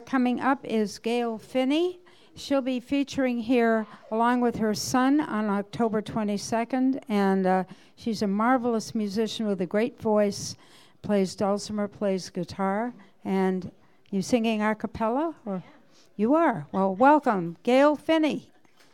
coming up is Gail Finney. She'll be featuring here along with her son on October 22nd, and she's a marvelous musician with a great voice, plays dulcimer, plays guitar, and you singing a cappella? Or you are. Well, welcome, Gail Finney.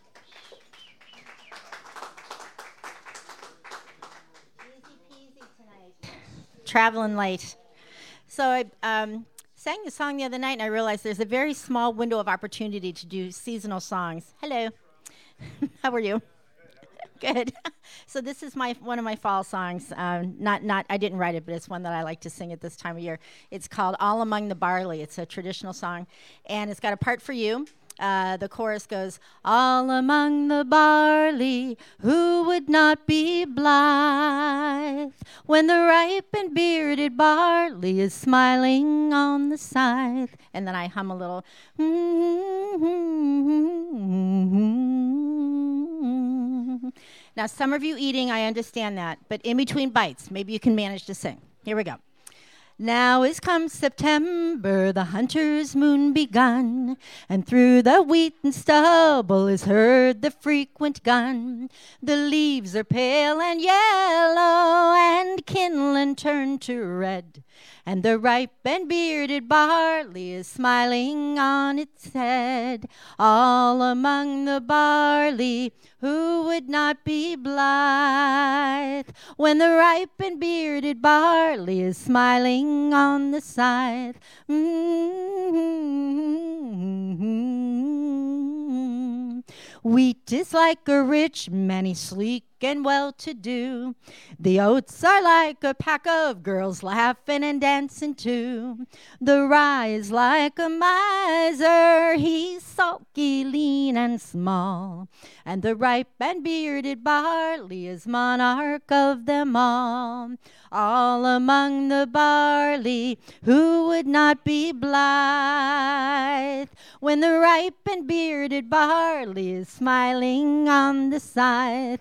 Traveling light. So I sang a song the other night, and I realized there's a very small window of opportunity to do seasonal songs. Hello. How are you? Good. So this is one of my fall songs. Not I didn't write it, but it's one that I like to sing at this time of year. It's called All Among the Barley. It's a traditional song, and it's got a part for you. The chorus goes, all among the barley, who would not be blithe when the ripe and bearded barley is smiling on the scythe? And then I hum a little. Now, some of you eating, I understand that, but in between bites, maybe you can manage to sing. Here we go. Now is come September, the hunter's moon begun, and through the wheat and stubble is heard the frequent gun. The leaves are pale and yellow, and kindling turn to red, and the ripe and bearded barley is smiling on its head. All among the barley, who would not be blithe when the ripe and bearded barley is smiling on the scythe? Wheat is like a rich man, he's sleek and well-to-do. The oats are like a pack of girls laughing and dancing too. The rye is like a miser, he's sulky, lean and small. And the ripe and bearded barley is monarch of them all. All among the barley, who would not be blithe when the ripe and bearded barley is smiling on the scythe?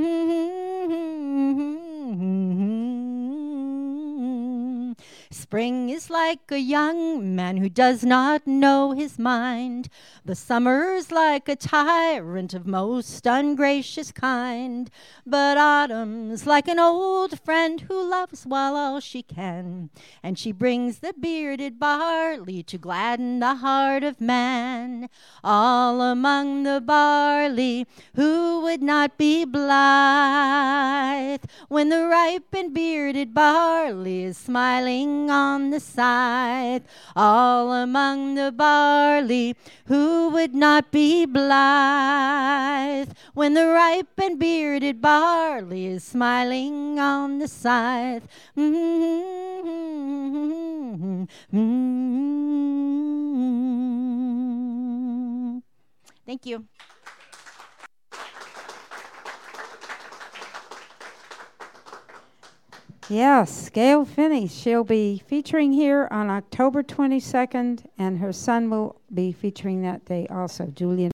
Spring is like a young man who does not know his mind. The summer's like a tyrant of most ungracious kind. But autumn's like an old friend who loves while all she can, and she brings the bearded barley to gladden the heart of man. All among the barley, who would not be blithe when the ripe and bearded barley is smiling on the scythe? All among the barley, who would not be blithe when the ripe and bearded barley is smiling on the scythe? Thank you. Yes, Gail Finney. She'll be featuring here on October 22nd, and her son will be featuring that day also, Julian.